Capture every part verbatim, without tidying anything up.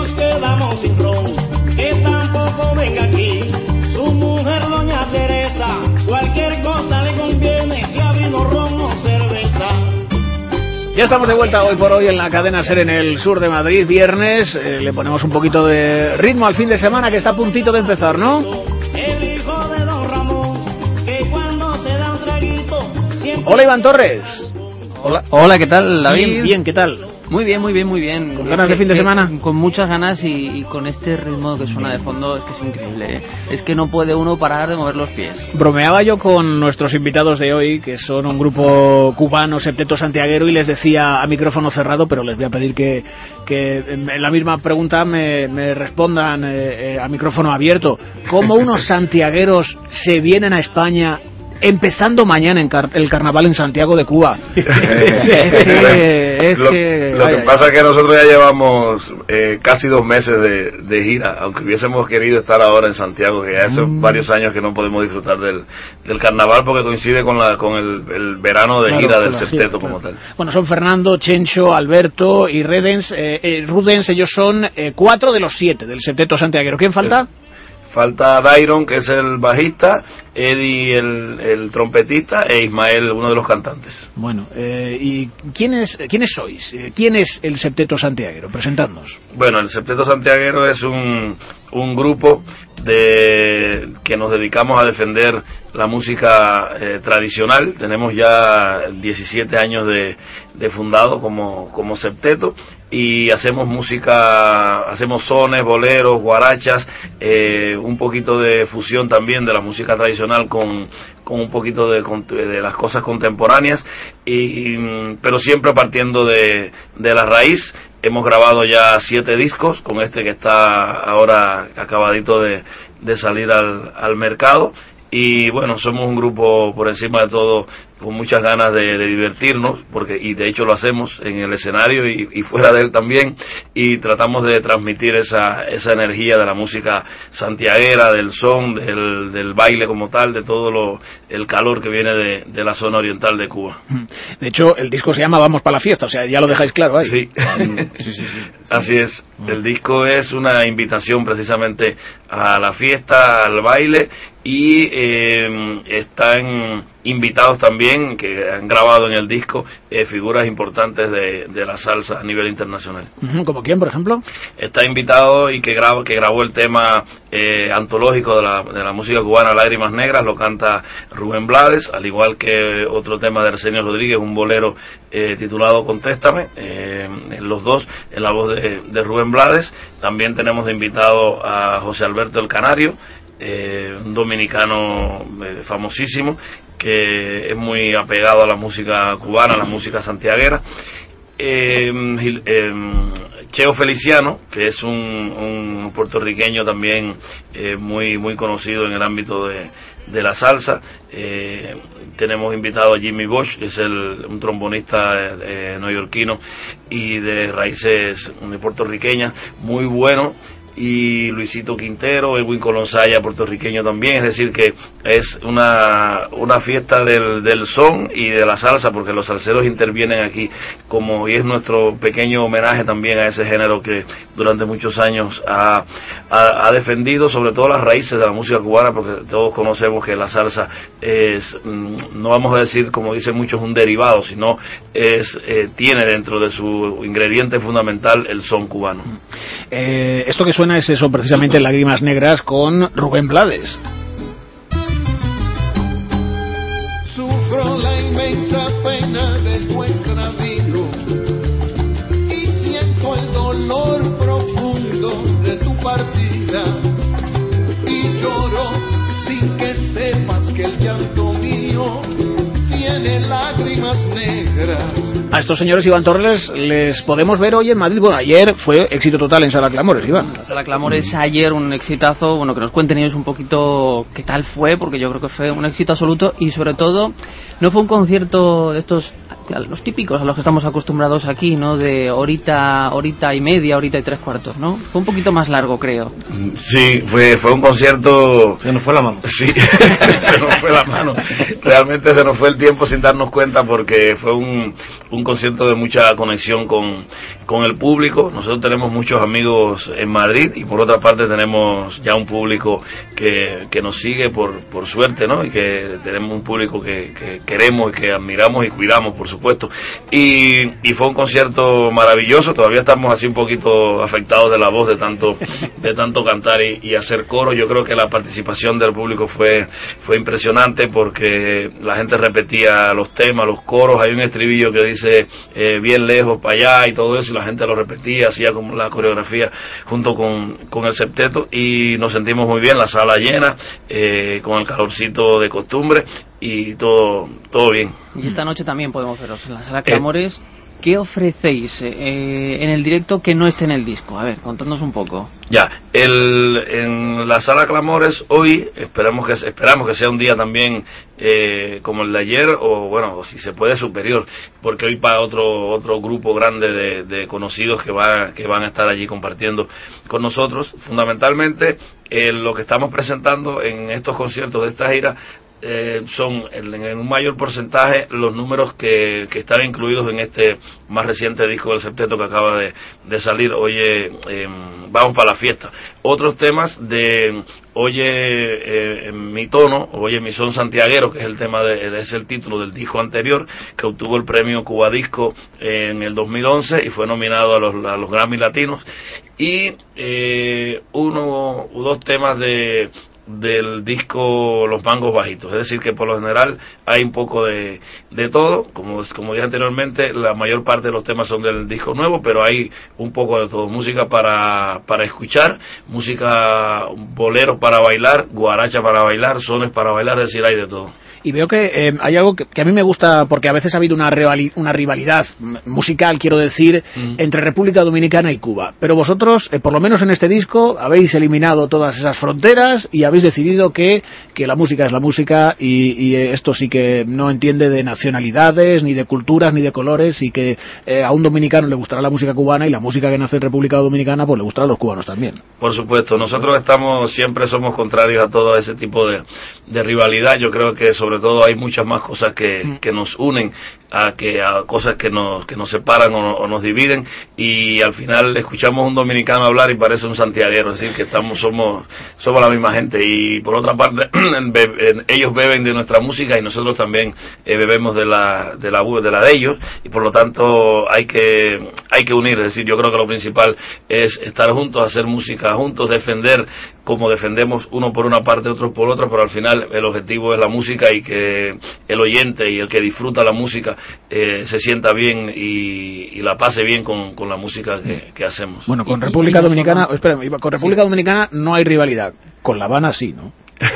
nos quedamos sin ron, que tampoco venga aquí su mujer doña Teresa, cualquier cosa le conviene, ya vino ron o cerveza. Ya estamos de vuelta hoy por hoy en la cadena SER en el sur de Madrid, viernes, eh, le ponemos un poquito de ritmo al fin de semana que está a puntito de empezar, ¿no? El hijo de don Ramón, que cuando se da un traguito siempre... Hola Iván Torres. Hola, hola, ¿qué tal, David? Bien, bien, ¿qué tal? Muy bien, muy bien, muy bien. ¿Con ganas de fin de semana? Con muchas ganas y, y con este ritmo que suena de fondo, es que es increíble, ¿eh? Es que no puede uno parar de mover los pies. Bromeaba yo con nuestros invitados de hoy, que son un grupo cubano, Septeto Santiaguero, y les decía a micrófono cerrado, pero les voy a pedir que, que en la misma pregunta me, me respondan eh, eh, a micrófono abierto. ¿Cómo unos santiagueros se vienen a España empezando mañana en car el carnaval en Santiago de Cuba? es que, es lo, que, lo ay, que ay. pasa es que nosotros ya llevamos eh, casi dos meses de, de gira, aunque hubiésemos querido estar ahora en Santiago, que ya hace mm. varios años que no podemos disfrutar del, del carnaval porque coincide con la con el, el verano de Claro, gira del la septeto gira, como claro. tal. Bueno, son Fernando, Chencho, Alberto y Rudens, eh, eh, Rudens, ellos son eh, cuatro de los siete del Septeto Santiaguero. ¿Quién falta? Es, Falta Dairon, que es el bajista, Eddie, el, el trompetista, e Ismael, uno de los cantantes. Bueno, eh, ¿y quiénes, quiénes sois? ¿Quién es el Septeto Santiaguero? Presentadnos. Bueno, el Septeto Santiaguero es un, un grupo de que nos dedicamos a defender la música eh, tradicional. Tenemos ya diecisiete años de, de fundado como, como septeto, y hacemos música, hacemos sones, boleros, guarachas, eh, un poquito de fusión también de la música tradicional con, con un poquito de, de las cosas contemporáneas, y, y, pero siempre partiendo de, de la raíz. Hemos grabado ya siete discos, con este que está ahora acabadito de, de salir al, al mercado. Y bueno, somos un grupo por encima de todo con muchas ganas de, de divertirnos, porque y de hecho lo hacemos en el escenario y, y fuera de él también, y tratamos de transmitir esa esa energía de la música santiaguera, del son, del, del baile como tal, de todo lo el calor que viene de, de la zona oriental de Cuba. De hecho, el disco se llama Vamos para la fiesta, o sea, ya lo dejáis claro ahí. Sí, sí, sí, sí. Así es. El disco es una invitación precisamente a la fiesta, al baile, y eh, están invitados también, que han grabado en el disco, eh, figuras importantes de, de la salsa a nivel internacional. Uh-huh. ¿Como quién, por ejemplo? Está invitado y que grabó, que grabó el tema eh, antológico de la, de la música cubana, Lágrimas Negras, lo canta Rubén Blades, al igual que otro tema de Arsenio Rodríguez, un bolero eh, titulado Contéstame, eh, los dos en la voz de, de Rubén Blades. También tenemos de invitado a José Alberto el Canario, eh, un dominicano eh, famosísimo, que es muy apegado a la música cubana, a la música santiaguera. Eh, eh, Cheo Feliciano, que es un, un puertorriqueño también eh, muy muy conocido en el ámbito de, de la salsa. Eh, tenemos invitado a Jimmy Bosch, que es el, un trombonista eh, neoyorquino y de raíces puertorriqueñas, muy bueno. Y Luisito Quintero, Edwin Colonsaya, puertorriqueño también, es decir que es una una fiesta del, del son y de la salsa, porque los salseros intervienen aquí, como y es nuestro pequeño homenaje también a ese género que durante muchos años ha, ha, ha defendido sobre todo las raíces de la música cubana, porque todos conocemos que la salsa es, no vamos a decir como dicen muchos un derivado, sino es eh, tiene dentro de su ingrediente fundamental el son cubano. Eh, esto que suena es eso, precisamente Lágrimas Negras con Rubén Blades. Sufro la inmensa pena de tu extravío y siento el dolor profundo de tu partida, y lloro sin que sepas que el llanto mío tiene lágrimas negras. A estos señores, Iván Torres, les podemos ver hoy en Madrid. Bueno, ayer fue éxito total en Sala Clamores, Iván. Sala Clamores ayer, un exitazo. Bueno, que nos cuenten ellos un poquito qué tal fue, porque yo creo que fue un éxito absoluto, y sobre todo no fue un concierto de estos los típicos a los que estamos acostumbrados aquí, ¿no? De horita, horita y media, horita y tres cuartos, ¿no? Fue un poquito más largo, creo. Sí, fue fue un concierto... Se nos fue la mano. Sí, se nos fue la mano. Realmente se nos fue el tiempo sin darnos cuenta, porque fue un, un concierto de mucha conexión con, con el público. Nosotros tenemos muchos amigos en Madrid y por otra parte tenemos ya un público que, que nos sigue por, por suerte, ¿no? Y que tenemos un público que, que queremos y que admiramos y cuidamos, por supuesto. Y, y fue un concierto maravilloso. Todavía estamos así un poquito afectados de la voz de tanto de tanto cantar y, y hacer coro. Yo creo que la participación del público fue fue impresionante, porque la gente repetía los temas, los coros. Hay un estribillo que dice eh, bien lejos para allá y todo eso, y la gente lo repetía, hacía como la coreografía junto con, con el septeto, y nos sentimos muy bien, la sala llena, eh, con el calorcito de costumbre y todo todo bien. Y esta noche también podemos veros en la sala Clamores. Eh, ¿Qué ofrecéis eh, en el directo que no esté en el disco? A ver, contadnos un poco. Ya, el, en la sala Clamores hoy esperamos que esperamos que sea un día también eh, como el de ayer, o bueno, o si se puede superior, porque hoy para otro otro grupo grande de, de conocidos que va que van a estar allí compartiendo con nosotros. Fundamentalmente eh, lo que estamos presentando en estos conciertos de esta gira Eh, son en, en un mayor porcentaje los números que, que están incluidos en este más reciente disco del septeto que acaba de, de salir, Oye, eh, vamos para la fiesta. Otros temas de Oye, eh, mi tono, Oye, mi son santiaguero, que es el tema de, es el título del disco anterior, que obtuvo el premio Cuba Disco en el dos mil once y fue nominado a los, a los Grammy Latinos, y eh, uno o dos temas de del disco Los Mangos Bajitos. Es decir, que por lo general hay un poco de, de todo. Como, como dije anteriormente, la mayor parte de los temas son del disco nuevo, pero hay un poco de todo. Música para, para escuchar, música, boleros para bailar, guaracha para bailar, sones para bailar, es decir, hay de todo. Y veo que eh, hay algo que, que a mí me gusta, porque a veces ha habido una, rivali- una rivalidad musical, quiero decir, mm. entre República Dominicana y Cuba. Pero vosotros, eh, por lo menos en este disco, habéis eliminado todas esas fronteras y habéis decidido que, que la música es la música, y, y esto sí que no entiende de nacionalidades, ni de culturas, ni de colores, y que eh, a un dominicano le gustará la música cubana, y la música que nace en República Dominicana pues le gustará a los cubanos también. Por supuesto, nosotros estamos siempre somos contrarios a todo ese tipo de, de rivalidad. Yo creo que sobre Sobre todo hay muchas más cosas que, que nos unen a que a cosas que nos que nos separan o, o nos dividen, y al final escuchamos a un dominicano hablar y parece un santiaguero, es decir, que estamos somos somos la misma gente. Y por otra parte ellos beben de nuestra música y nosotros también eh, bebemos de la de la de la de ellos, y por lo tanto hay que hay que unir. Es decir, yo creo que lo principal es estar juntos, hacer música juntos, defender como defendemos uno por una parte, otros por otra, pero al final el objetivo es la música, y que el oyente y el que disfruta la música eh, se sienta bien y, y la pase bien con, con la música que, que hacemos. Bueno, con República Dominicana, espera, con República Dominicana no hay rivalidad, con La Habana sí, ¿no?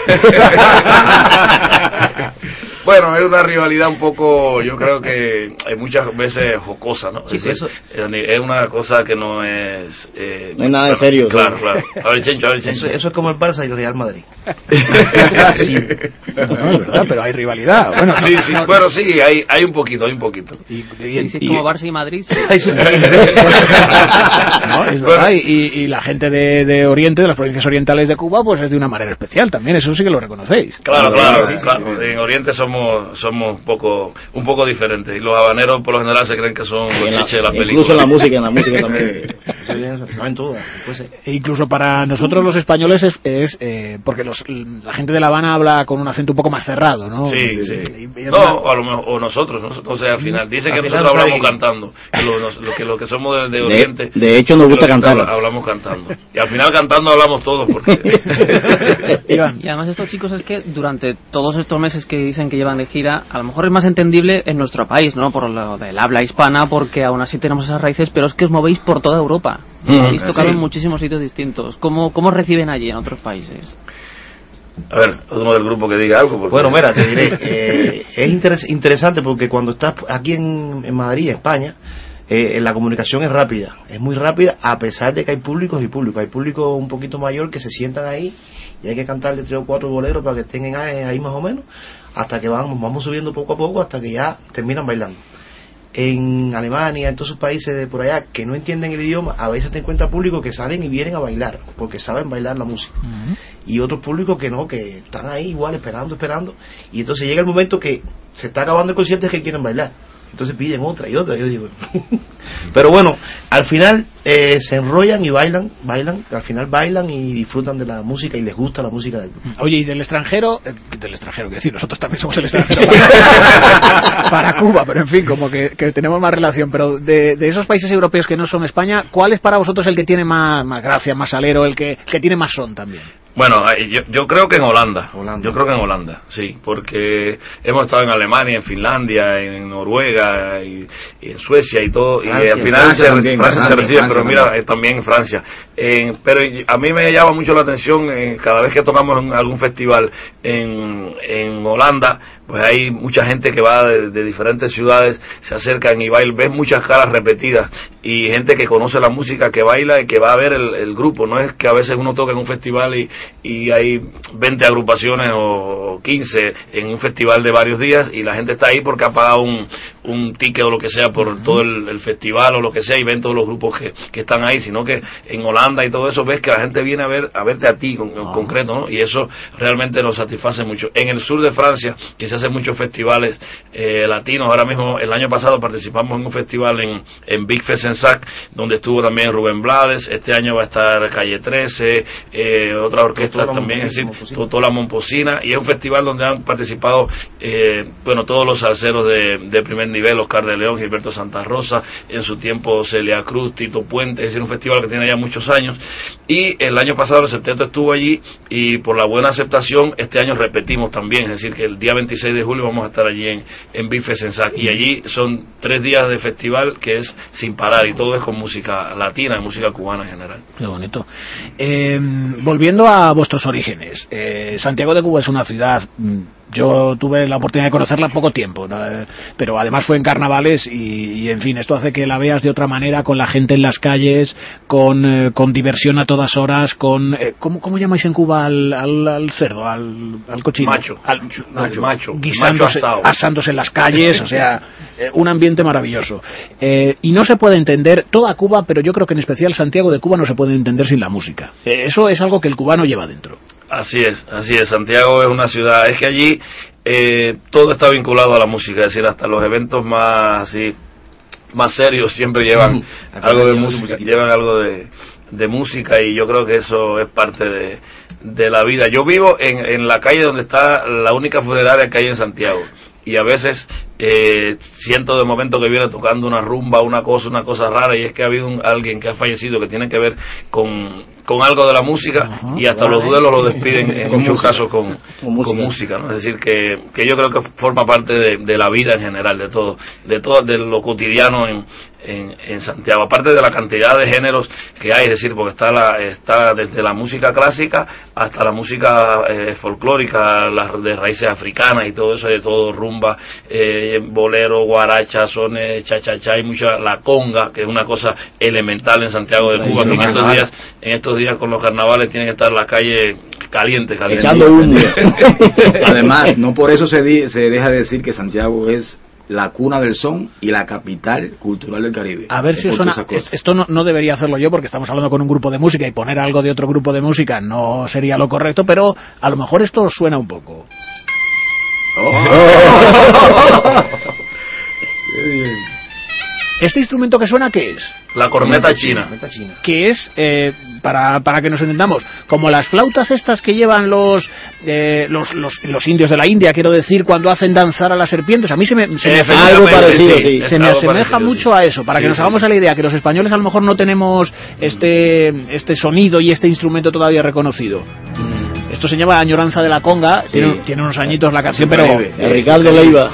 Bueno, es una rivalidad un poco, yo creo que hay muchas veces jocosa, ¿no? Sí, es, decir, eso, es una cosa que no es... Eh, no es nada de serio. Claro, claro. A ver, Chencho, a ver, Chencho. Eso, eso es como el Barça y el Real Madrid. Sí. No, es verdad, pero hay rivalidad. Bueno, sí, sí, bueno, sí, hay, hay un poquito, hay un poquito. Y, y, y, y como Barça y Madrid, sí. No, es verdad, y, y la gente de, de Oriente, de las provincias orientales de Cuba, pues es de una manera especial también, eso sí que lo reconocéis. Claro, claro, sí, claro. En Oriente somos somos un poco un poco diferentes, y los habaneros por lo general se creen que son los la, de la película. Incluso en la música, en la música también saben todo. Pues, eh. E incluso para nosotros los españoles es, es eh, porque los, la gente de La Habana habla con un acento un poco más cerrado, ¿no? Sí, sí. sí. Y, y no, o, a lo mejor, o nosotros, nosotros, o sea, al final dice que nosotros hablamos que... cantando, que lo, nos, lo que lo que somos de, de Oriente. De, de hecho nos gusta cantar. Hablamos cantando. Y al final cantando hablamos todos porque y además estos chicos es que durante todos estos meses que dicen que llevan de gira, a lo mejor es más entendible en nuestro país, ¿no? Por lo del habla hispana, porque aún así tenemos esas raíces, pero es que os movéis por toda Europa. Mm, habéis tocado sí. en muchísimos sitios distintos. ¿Cómo, cómo reciben allí en otros países? A ver, uno del grupo que diga algo. Porque... Bueno, mira, te diré, eh, es interes- interesante porque cuando estás aquí en, en Madrid, España, eh, la comunicación es rápida, es muy rápida, a pesar de que hay públicos y públicos. Hay público un poquito mayor que se sientan ahí y hay que cantarle tres o cuatro boleros para que estén ahí, ahí más o menos, hasta que vamos, vamos subiendo poco a poco hasta que ya terminan bailando. en Alemania, en todos esos países de por allá que no entienden el idioma, a veces te encuentras públicos que salen y vienen a bailar, porque saben bailar la música. Uh-huh. Y otros públicos que no, que están ahí igual esperando, esperando, y entonces llega el momento que se está acabando el concierto y que quieren bailar. Entonces piden otra y otra, yo digo. Pero bueno, al final eh, se enrollan y bailan, bailan, al final bailan y disfrutan de la música y les gusta la música del grupo. Oye, y del extranjero, eh, del extranjero, que decir, nosotros también somos el extranjero para Cuba, pero en fin, como que, que tenemos más relación, pero de, de esos países europeos que no son España, ¿cuál es para vosotros el que tiene más, más gracia, más salero, el que, que tiene más son también? Bueno, yo, yo creo que en Holanda. Holanda, yo creo que en Holanda, sí, porque hemos estado en Alemania, en Finlandia, en Noruega, y, y en Suecia y todo, Francia, y al final Francia, se, también, Francia Francia, se recibe, Francia, pero mira, eh, también en Francia. Eh, pero a mí me llama mucho la atención eh, cada vez que tocamos en algún festival en, en Holanda, pues hay mucha gente que va de, de diferentes ciudades, se acercan y bailan, ves muchas caras repetidas y gente que conoce la música, que baila y que va a ver el, el grupo. No es que a veces uno toca en un festival y, y hay veinte agrupaciones o quince en un festival de varios días y la gente está ahí porque ha pagado un, un ticket o lo que sea por uh-huh. todo el, el festival o lo que sea, y ven todos los grupos que, que están ahí, sino que en Holanda y todo eso ves que la gente viene a ver a verte a ti con, uh-huh. en concreto, ¿no? Y eso realmente nos satisface mucho. En el sur de Francia, que se hacen muchos festivales eh, latinos, ahora mismo el año pasado participamos en un festival en, en Big Fest en Sac, donde estuvo también Rubén Blades. Este año va a estar Calle trece, eh, otra orquesta también, es decir, Totola Momposina, y es un festival donde han participado eh, bueno, todos los salseros de, de primer nivel, Oscar de León, Gilberto Santa Rosa, en su tiempo Celia Cruz, Tito Puente, es decir, un festival que tiene ya muchos años. Y el año pasado el septeto estuvo allí, y por la buena aceptación este año repetimos también, es decir, que el día veintiséis de julio vamos a estar allí en, en Bifes en Sac, y allí son tres días de festival que es sin parar, y todo es con música latina y música cubana en general. Qué bonito. Eh, volviendo a vuestros orígenes, eh, Santiago de Cuba es una ciudad, yo tuve la oportunidad de conocerla poco tiempo, ¿no? Pero además fue en carnavales y, y en fin, esto hace que la veas de otra manera, con la gente en las calles, con, eh, con diversión a todas horas, con eh, ¿cómo, ¿cómo llamáis en Cuba al, al, al cerdo, al, al cochino? Macho. Al, macho. macho. Guisándose, macho asándose en las calles, o sea, eh, un ambiente maravilloso. Eh, y no se puede entender toda Cuba, pero yo creo que en especial Santiago de Cuba no se puede entender sin la música. Eh, eso es algo que el cubano lleva dentro. Así es, así es. Santiago es una ciudad, es que allí eh, todo está vinculado a la música, es decir, hasta los eventos más así, más serios siempre llevan algo de música, llevan algo de, de música, y yo creo que eso es parte de, de la vida. Yo vivo en, en la calle donde está la única funeraria que hay en Santiago, y a veces eh, siento de momento que viene tocando una rumba, una cosa, una cosa rara, y es que ha habido un, alguien que ha fallecido que tiene que ver con, con algo de la música. Ajá, y hasta claro, los duelos lo despiden en muchos música. casos con, con música, con música, ¿no? Es decir, que, que yo creo que forma parte de, de la vida en general, de todo, de todo, de lo cotidiano en, en, en Santiago, aparte de la cantidad de géneros que hay, es decir, porque está la, está desde la música clásica hasta la música eh, folclórica, las de raíces africanas y todo eso, de todo, rumba, eh, bolero, guaracha, sones, cha-cha-cha, hay mucha, la conga, que es una cosa elemental en Santiago de Cuba, que en estos días, en estos días con los carnavales tiene que estar la calle caliente, caliente. Echando humo. Además, no por eso se, di, se deja de decir que Santiago es la cuna del son y la capital cultural del Caribe. A ver si os suena, esto no, no debería hacerlo yo porque estamos hablando con un grupo de música y poner algo de otro grupo de música no sería lo correcto, pero a lo mejor esto os suena un poco. Oh. ¿Este instrumento que suena qué es? La corneta china. Que es, eh, para, para que nos entendamos, como las flautas estas que llevan los, eh, los, los, los indios de la India, quiero decir, cuando hacen danzar a las serpientes. A mí se me, se me asemeja, algo parecido, sí, se me asemeja parecido, mucho sí. a eso, para sí, que nos sí, hagamos sí. a la idea que los españoles a lo mejor no tenemos este, este sonido y este instrumento todavía reconocido. Mm. Esto se llama Añoranza de la Conga, sí. tiene, tiene unos añitos la canción, pero eh, Ricardo Leiva.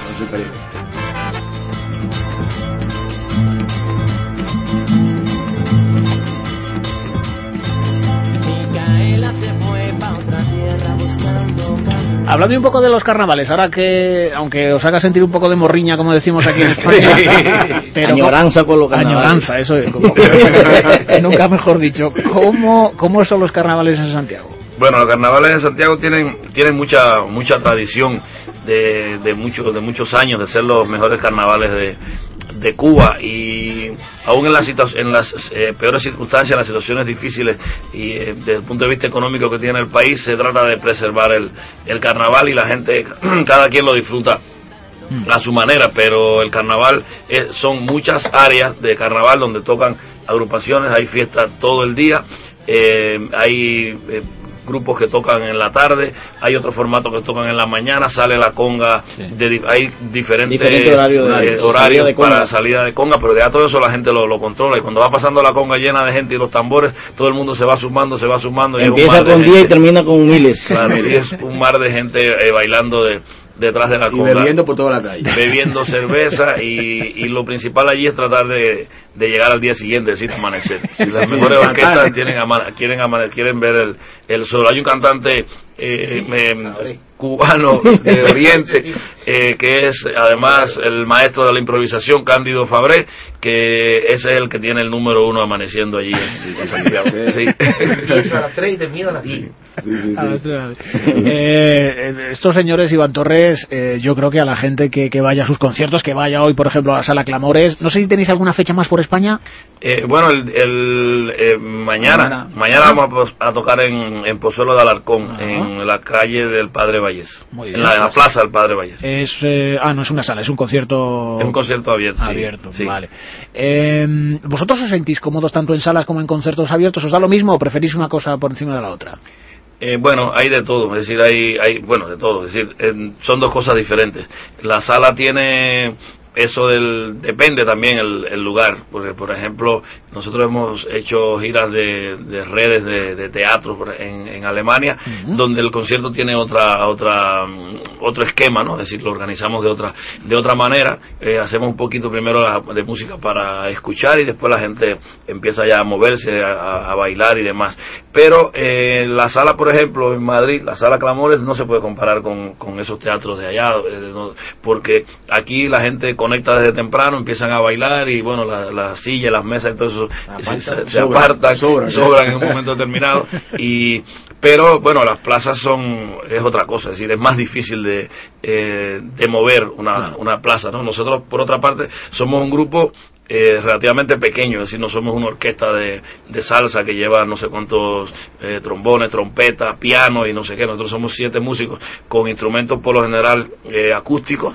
Hablando un poco de los carnavales, ahora que, aunque os haga sentir un poco de morriña, como decimos aquí en España, pero añoranza con los carnavales. Añoranza, eso es, como, nunca mejor dicho. ¿Cómo, ¿Cómo son los carnavales en Santiago? Bueno, los carnavales en Santiago tienen tienen mucha mucha tradición de de muchos de muchos años de ser los mejores carnavales de de Cuba, y aún en las, en las eh, peores circunstancias, en las situaciones difíciles y eh, desde el punto de vista económico que tiene el país, se trata de preservar el, el carnaval, y la gente, cada quien lo disfruta a su manera, pero el carnaval eh, son muchas áreas de carnaval donde tocan agrupaciones, hay fiestas todo el día, eh, hay eh, grupos que tocan en la tarde, hay otros formatos que tocan en la mañana, sale la conga, sí. de, hay diferentes Diferente horario de, eh, horarios de para salida de conga, pero ya todo eso la gente lo, lo controla, y cuando va pasando la conga llena de gente y los tambores, todo el mundo se va sumando, se va sumando. Empieza con diez y termina con miles. Claro, y es un mar de gente eh, bailando de detrás de la conga, y bebiendo por toda la calle, bebiendo cerveza, y, y lo principal allí es tratar de, de llegar al día siguiente, es decir, amanecer. Si las sí, mejores orquestas tienen ama, quieren amane, quieren ver el, el sol. Hay un cantante eh, eh, cubano de Oriente eh, que es además el maestro de la improvisación, Cándido Fabré, que ese es el que tiene el número uno amaneciendo allí en, en Santiago. Sí. A las tres y termina a las diez. Sí, sí, sí. Eh, estos señores, Iván Torres, eh, yo creo que a la gente que, que vaya a sus conciertos, que vaya hoy, por ejemplo, a la Sala Clamores, no sé si tenéis alguna fecha más por España. Eh, bueno, el, el eh, mañana, mañana, mañana vamos a, a tocar en, en Pozuelo de Alarcón, ajá, en la calle del Padre Vallés, muy bien, en, la, en la plaza del Padre Vallés. Es, eh, ah, no es una sala, es un concierto. Es un concierto abierto. Abierto, sí, vale. Eh, ¿Vosotros os sentís cómodos tanto en salas como en conciertos abiertos? ¿Os da lo mismo o preferís una cosa por encima de la otra? Eh, bueno, hay de todo, es decir, hay, hay bueno, de todo, es decir, eh, son dos cosas diferentes. La sala tiene eso del, depende también el, el lugar, porque por ejemplo nosotros hemos hecho giras de, de redes de, de teatro en, en Alemania, uh-huh, donde el concierto tiene otra otra otro esquema, ¿no? Es decir, lo organizamos de otra de otra manera, eh, hacemos un poquito primero la, de música para escuchar, y después la gente empieza ya a moverse, a, a bailar y demás. Pero eh, la sala, por ejemplo, en Madrid, la Sala Clamores no se puede comparar con, con esos teatros de allá, eh, no, porque aquí la gente conecta desde temprano, empiezan a bailar, y bueno, la, la silla, las mesas y todo eso se, se, se apartan, sobran, sobran en un momento determinado, y pero bueno, las plazas son es otra cosa, es decir, es más difícil de eh, de mover una, una plaza, ¿no? Nosotros, por otra parte, somos un grupo Eh, relativamente pequeño, es decir, no somos una orquesta de, de salsa que lleva no sé cuántos eh, trombones, trompetas, piano y no sé qué. Nosotros somos siete músicos con instrumentos por lo general eh, acústicos,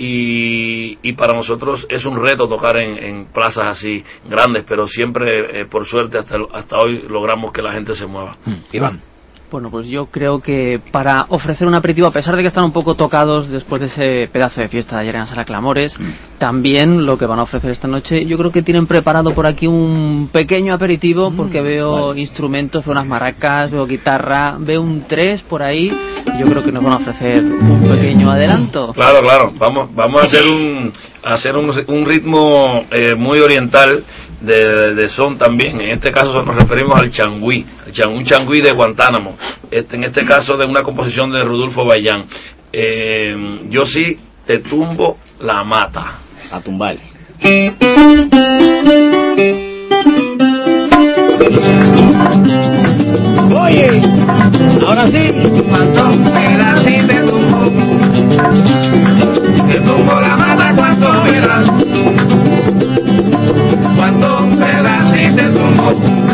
y, y para nosotros es un reto tocar en, en plazas así grandes, pero siempre, eh, por suerte, hasta, hasta hoy logramos que la gente se mueva. Mm. Iván. Bueno, pues yo creo que para ofrecer un aperitivo, a pesar de que están un poco tocados después de ese pedazo de fiesta de ayer en la Sala Clamores, mm. también lo que van a ofrecer esta noche, yo creo que tienen preparado por aquí un pequeño aperitivo, porque mm, veo vale. instrumentos, veo unas maracas, veo guitarra, veo un tres por ahí, y yo creo que nos van a ofrecer un pequeño adelanto. Claro, claro, vamos vamos a hacer un, a hacer un, un ritmo eh, muy oriental, De, de son también. En este caso nos referimos al changüí, un changüí de Guantánamo, este, en este caso de una composición de Rudolfo Bayán. Eh, yo sí te tumbo la mata. A tumbar. Oye, ahora sí, cuánto pedacito te tumbo, te tumbo la mata, cuánto verás. Cuánto pedacito te tumbo,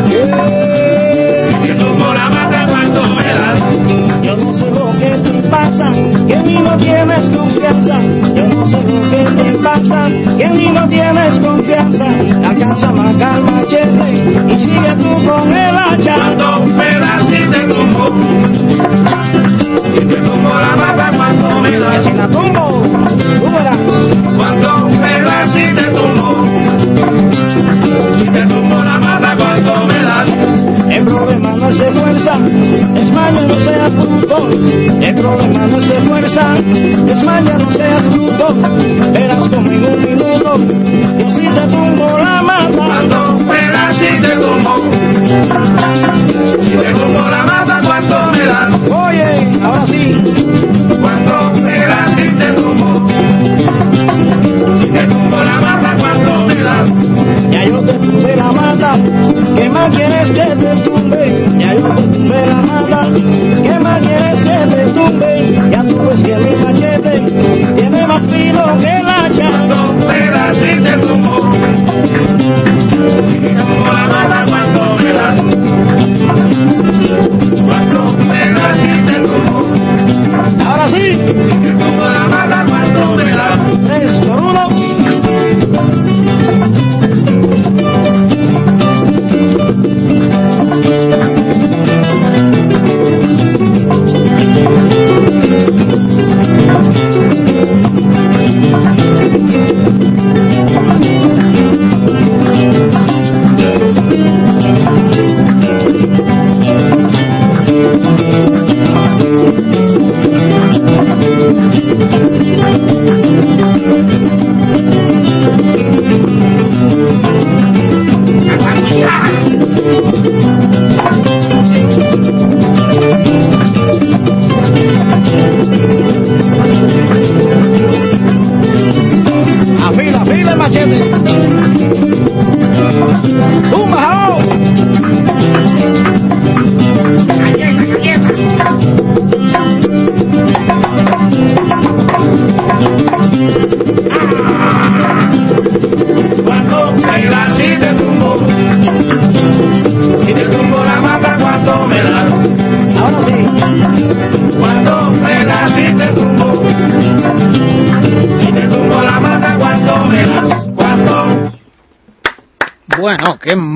te tumbo la mata, cuánto verás. Yo no sé lo que te pasa, que en mí no tienes confianza. Yo no sé lo que te pasa, que en mí no tienes confianza. La casa marca el machete y sigue tú con el hacha. Cuánto pedacito te tumbo, te tumbo la mata, cuánto verás. Si la tumbo, tú verás. Cuánto pedacito te tumbo, te tumbo la mata, cuánto me das. El problema no es de fuerza, es maña, no seas bruto. El problema no es de fuerza, es maña, no seas bruto. Verás como en un minuto, yo sí te tumbo la mata. Cuánto pedacito te tumbo, te tumbo la mata, cuánto me das. Oye, ahora sí. Cuánto pedacito te tumbo, te tumbo la mata, cuánto me das. Ya yo te tumbé la mata, ¿qué más quieres que te tumbe? Ya yo te tumbé la mata, ¿qué más quieres que te tumbe? Ya tú ves que mi machete tiene más filo que el hacha. Cuánto pedacito te tumbo,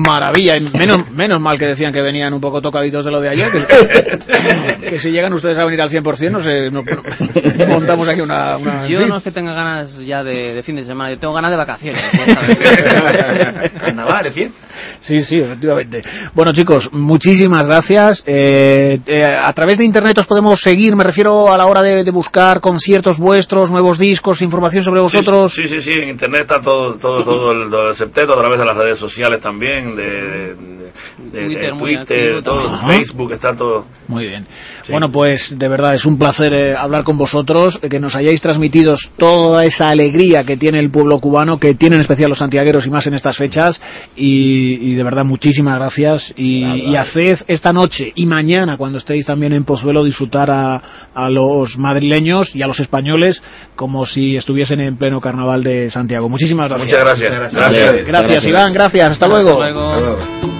maravilla. Menos, menos mal que decían que venían un poco tocaditos de lo de ayer, que, que si llegan ustedes a venir al cien por cien, no sé, no, no, montamos aquí una... una yo ¿sí? no es que tenga ganas ya de, de fin de semana, yo tengo ganas de vacaciones. Carnaval, ¿bien? Sí, sí, efectivamente. Bueno, chicos, muchísimas gracias. Eh, eh, a través de internet os podemos seguir, me refiero a la hora de, de buscar conciertos vuestros, nuevos discos, información sobre vosotros. Sí, sí, sí, sí, en internet está todo, todo, todo el, todo el septeto, a través de las redes sociales también, de, de, de Twitter, de, Twitter, Twitter todo, Ajá. Facebook, está todo. Muy bien. Sí. Bueno, pues de verdad es un placer eh, hablar con vosotros, eh, que nos hayáis transmitido toda esa alegría que tiene el pueblo cubano, que tienen en especial los santiagueros y más en estas fechas, y, y de verdad muchísimas gracias, y, y haced esta noche y mañana, cuando estéis también en Pozuelo, disfrutar a, a los madrileños y a los españoles como si estuviesen en pleno carnaval de Santiago. Muchísimas gracias. Muchas gracias. Gracias. Gracias. Gracias, Gracias. Iván, gracias, hasta luego. Hasta luego. Hasta luego.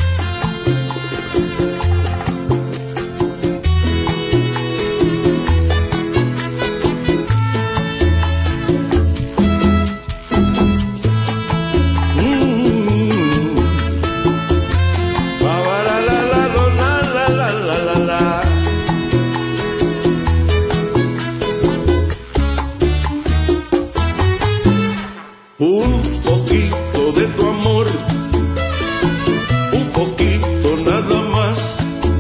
Un poquito de tu amor, un poquito nada más,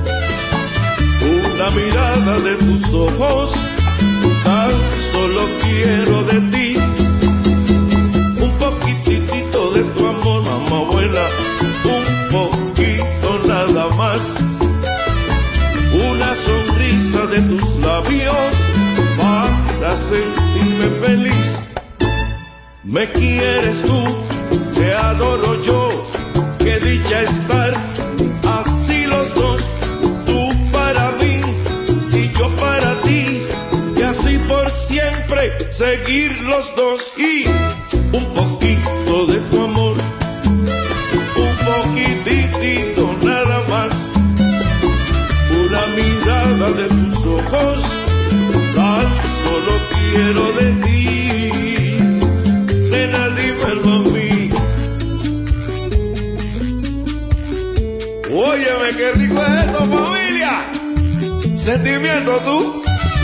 una mirada de tus ojos, tan solo quiero de ti, un poquitito de tu amor, mamá buena, un poquito nada más, una sonrisa de tus labios para sentirme feliz. Me quieres tú, te adoro yo, qué dicha estar así los dos, tú para mí y yo para ti, y así por siempre seguir los dos. Y un poquito de tu amor, un poquitito nada más, una mirada de tus ojos, tan solo quiero de ti. Óyeme, qué rico es esto, familia. Sentimiento tú.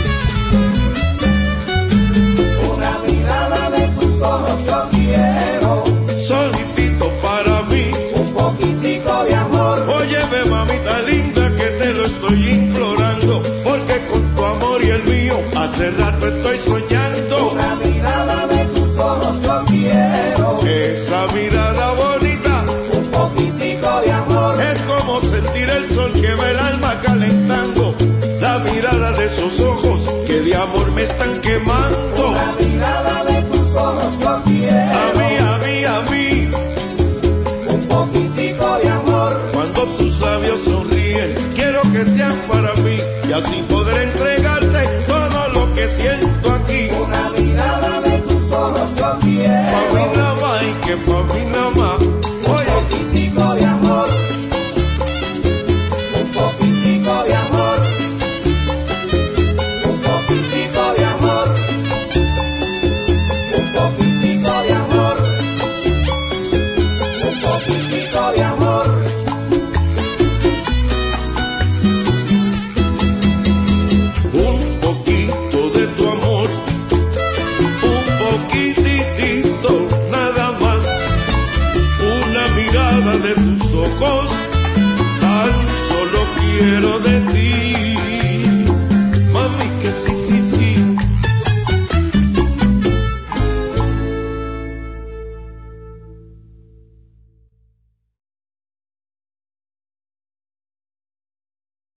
Una mirada de tus ojos yo quiero. Solitito para mí. Un poquitico de amor. Óyeme, mamita linda, que te lo estoy implorando. Porque con tu amor y el mío hace rato estoy soñando. Una mirada de tus ojos yo quiero. Esa mirada bonita. Un poquitico de amor. Es como sentir el sol que va el alma calentando. La mirada de esos ojos que de amor me están quemando. Una mirada de tus ojos yo quiero. A mí, a mí, a mí. Un poquitico de amor. Cuando tus labios sonríen, quiero que sean para mí. Y así podré entregarte